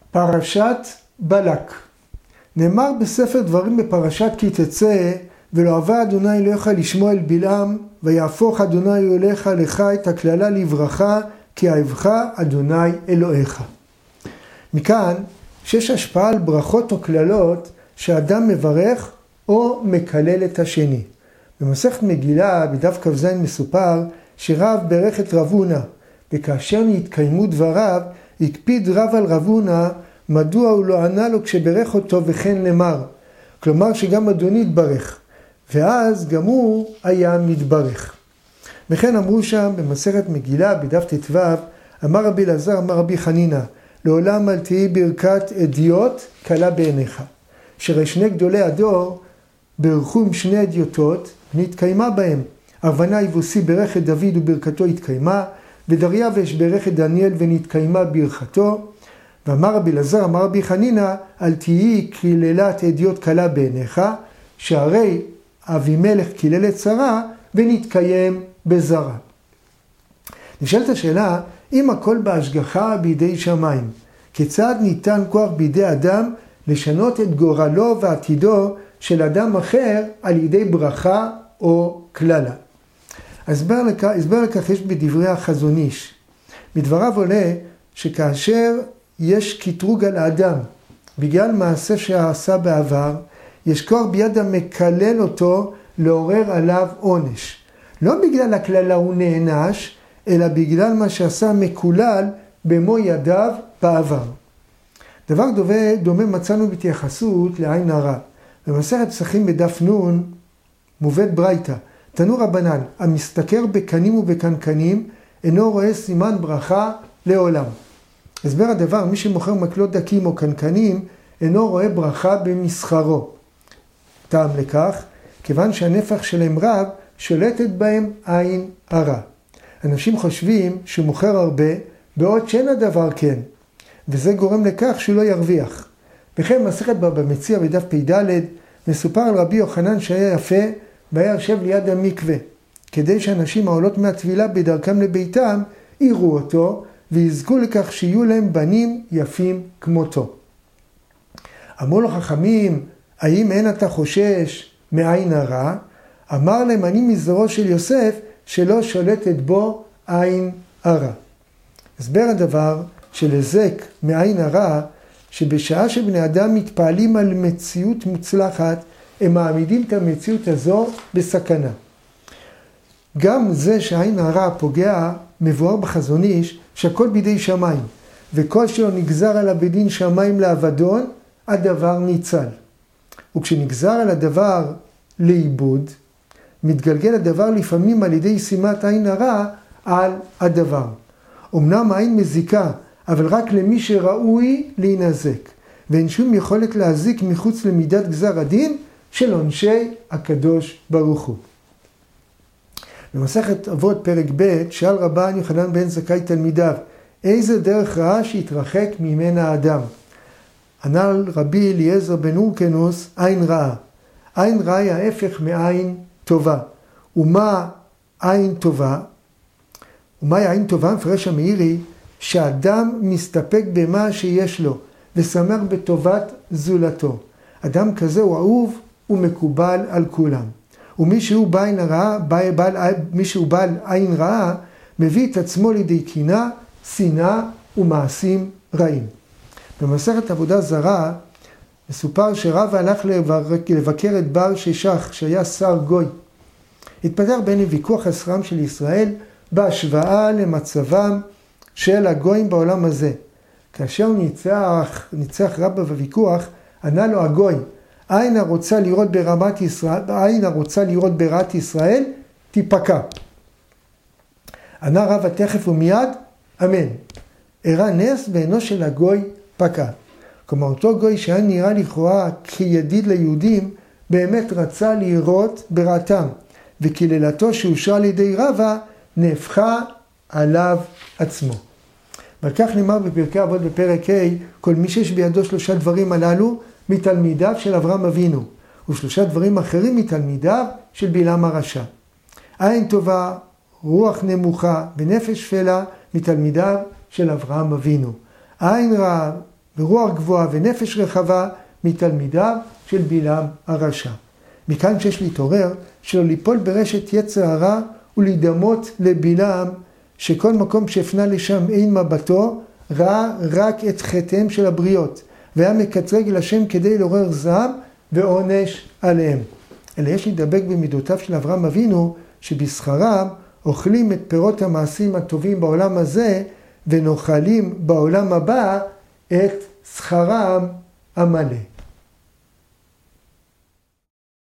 פרשת בלק. נאמר בספר דברים בפרשת כי תצא, ולא אהבה אדוני אלוהיך לשמוע אל בלעם, ויהפוך אדוני אלוהיך לך את הקללה לברכה, כי אהבך אדוני אלוהיך. מכאן שיש השפעה על ברכות או קללות שאדם מברך או מקלל את השני. במסכת מגילה בדף כ"ז מסופר שרב ברך את רב הונא, וכאשר נתקיימו דבריו הקפיד רב על רב הונא מדוע הוא לא ענה לו כשברך אותו וכן נאמר. כלומר שגם אדוני התברך, ואז גם הוא היה מתברך. וכן אמרו שם במסכת מגילה בדף ט"ו, אמר רבי אלעזר אמר רבי חנינא, לעולם אל תהי ברכת אדיוט קלה בעיניך. שני גדולי הדור ברכו עם שני אדיוטות ונתקיימה בהם. ארוונה יבוסי ברך את דוד וברכתו התקיימה, ודריווש ברך את דניאל ונתקיימה ברכתו. ואמר רבי אלעזר אמר רבי חנינא, אל תהי קללת אדיוט קלה בעיניך, שהרי אבימלך קילל את שרה ונתקיים בזרע. נשאלת השאלה, אם הכל בהשגחה בידי שמיים, כיצד ניתן כוח בידי אדם לשנות את גורלו ועתידו של אדם אחר על ידי ברכה או קללה? הסבר לכך יש בדברי החזון איש. מדבריו עולה שכאשר יש קטרוג על האדם בגלל מעשה שעשה בעבר, יש כוח ביד המקלל אותו לעורר עליו עונש. לא בגלל הקללה הוא נענש, אלא בגלל מה שעשה מקולל במו ידיו בעבר. דבר דומה מצאנו בהתייחסות לעין הרע. במסכת פסחים בדף נ' מובאת ברייתא, תנו רבנן, המסתכר בקנים ובקנקנים אינו רואה סימן ברכה לעולם. הסבר הדבר, מי שמוכר מקלות דקים או קנקנים אינו רואה ברכה במסחרו. טעם לכך, כיוון שהנפח שלהם רב, שולטת בהם עין הרע. אנשים חושבים שהוא מוכר הרבה, בעוד שאין הדבר כן, וזה גורם לכך שהוא לא ירוויח. וכן מסכת בבא מציעא בדף פ"ד מסופר על רבי יוחנן שהיה יפה, והיה יושב ליד המקווה, כדי שאנשים העולות מהטבילה בדרכם לביתם יראו אותו, ויזכו לכך שיהיו להם בנים יפים כמותו. אמרו לו חכמים, האם אין אתה חושש מעין הרע? אמר להם, אני מזרעו של יוסף שלא שולטת בו עין הרע. הסבר הדבר של היזק מעין הרע, שבשעה שבני אדם מתפעלים על מציאות מוצלחת, הם מעמידים את המציאות הזו בסכנה. גם זה שעין הרע פוגע מבואר בחזון איש, שהכל בידי שמיים, וכל שלא נגזר עליו בדין שמיים לאבדון, הדבר ניצל. וכשנגזר על הדבר לאיבוד, מתגלגל הדבר לפעמים על ידי שימת עין הרע על הדבר. אמנם העין מזיקה, אבל רק למי שראוי להינזק, ואין שום יכולת להזיק מחוץ למידת גזר הדין של עונשי הקדוש ברוך הוא. במסכת אבות פרק ב' שאל רבן יוחנן בן זכאי תלמידיו, איזה דרך רעה שהתרחק ממנה האדם? ענה רבי אליעזר בן הורקנוס, עין רעה. עין רעה היא ההפך מעין טובה. ומה עין טובה? ומהי עין טובה? מפרש המאירי, שאדם מסתפק במה שיש לו, ושמח בטובת זולתו. אדם כזה הוא אהוב ומקובל על כולם. ומי שהוא בעל עין רעה, מביא את עצמו לידי קנאה, שנאה ומעשים רעים. במסכת עבודה זרה, מסופר שרב הלך לבקר את בר ששח, שהיה שר גוי. התפתח ביניהם ויכוח על שכרם של ישראל, בהשוואה למצבם של הגויים בעולם הזה. כאשר הוא ניצח רבא בוויכוח, ענה לו הגוי, עין הרוצה לראות ברעת ישראל, תיפקע. ענה רבא תכף ומיד, אמן. הראה נס בעינו של הגוי פקע. כלומר, אותו גוי שהיה נראה לכאורה כידיד ליהודים, באמת רצה לראות ברעתם, וקללתו שאושרה על ידי רבא נהפכה עליו עצמו. ועל כך נאמר בפרקי אבות בפרק ה', כל מי שיש בידו 3 דברים הללו מתלמידיו של אברהם אבינו, ו3 דברים אחרים מתלמידיו של בלעם הרשע. עין טובה, רוח נמוכה ונפש שפלה מתלמידיו של אברהם אבינו. עין רעה ורוח גבוהה ונפש רחבה מתלמידיו של בלעם הרשע. מכאן שיש להתעורר שלא ליפול ברשת יצר הרע ולהידמות לבלעם, שכל מקום שהפנה לשם אין מבטו, ראה רק את חטאיהם של הבריות, והיה מקטרג אל השם כדי לעורר זעם ועונש עליהם. אלא יש להידבק במידותיו של אברהם אבינו, שבשכרם אוכלים את פירות המעשים הטובים בעולם הזה, ונאכלים בעולם הבא את שכרם המלא.